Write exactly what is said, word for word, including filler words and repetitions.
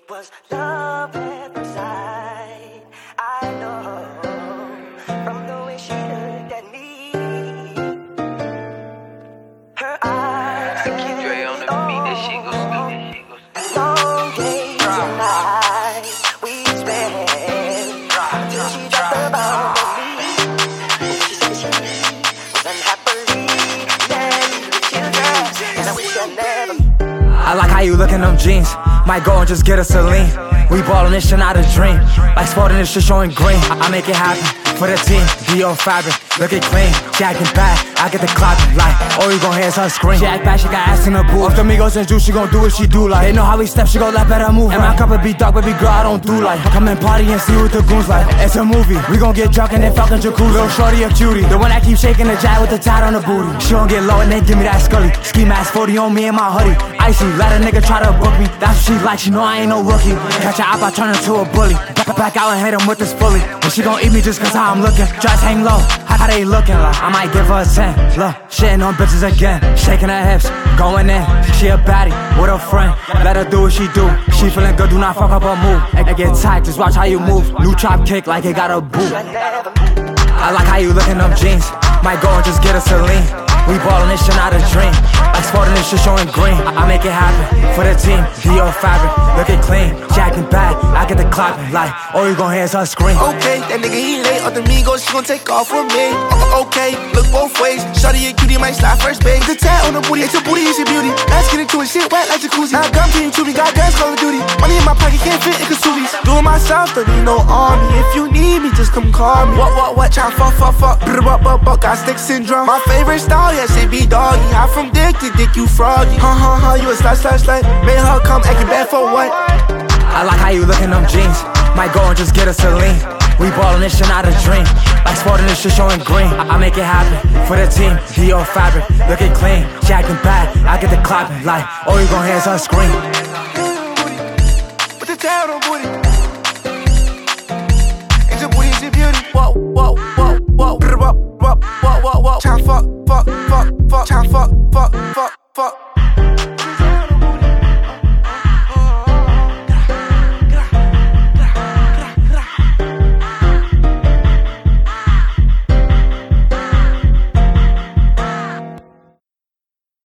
was love at first sight. I know from the way she looked at me. Her eyes I keep Dre on the beat, that shit go speed, that shit go long days and nights we spent till she dropped the bomb on me. She said she was unhappily married with children, and I wish I never. I like how you look in them jeans. Might go and just get a Celine. We ballin' this shit, not a dream. Like sporting this shit showing green. I, I make it happen for the team. Dior fabric, look it clean. She acting bad, I get the clock. Like, all you gon' hear is her scream. She act bad, she got ass in her booth. Off the Migos and juice, she gon' do what she do. Like, they know how we step, she gon' let better move. And my cup of be dark, baby girl, I don't do like. Come and party and see what the goons like. It's a movie, we gon' get drunk and then fuck in jacuzzi. Little shorty a cutie, the one that keep shaking the jack with the tat on the booty. She gon' get low and then give me that scully. Ski mask forty on me and my hoodie. Icy, let a nigga try to book me. That's what she like, she know I ain't no rookie. Catch her up, I turn her to a bully. Back, back out and hit him with this fully. And she gon' eat me just cause how I'm looking. Just hang low, how, how they looking like? I might give her a ten. Look, shitting on bitches again. Shaking her hips, going in. She a baddie with a friend. Let her do what she do. She feeling good, do not fuck up her move. And get tight, just watch how you move. New chop kick like it got a boot. I like how you look in them jeans. Might go and just get a Celine. We ballin' this shit, not a dream. Like sporting this shit showing green. I, I make it happen for the team. Dior fabric, look it clean. She acting bad, I get the clapping. Like, all you gon' hear is her scream. Okay, that nigga he late off the Migos, she gon' take off with me. Uh, okay, look both ways. Shawty and cutie might slide first base. The tat on the booty, it's a booty, it's a beauty. Let's get into it, shit wet like jacuzzi. Now gun team to me, got guns, Call of Duty. Money in my pocket, can't fit in Kasubi's. Doing myself, don't need no army. If you need me, just come call me. What, what, what, try fuck, fuck, fuck. Brr, buck, buck, buck, got stick syndrome. My favorite style, yes, it be doggy. I from dick to dick, you froggy. Ha ha ha, you a slut, slut, slut. Made her come acting bad for what? I like how you look in them jeans. Might go and just get a Celine. We ballin' this shit, not a dream. Like sporting this shit showing green. I, I make it happen for the team. Dior fabric, look it clean. She acting bad, I get the clapping. Like, all you gon' hear is her scream.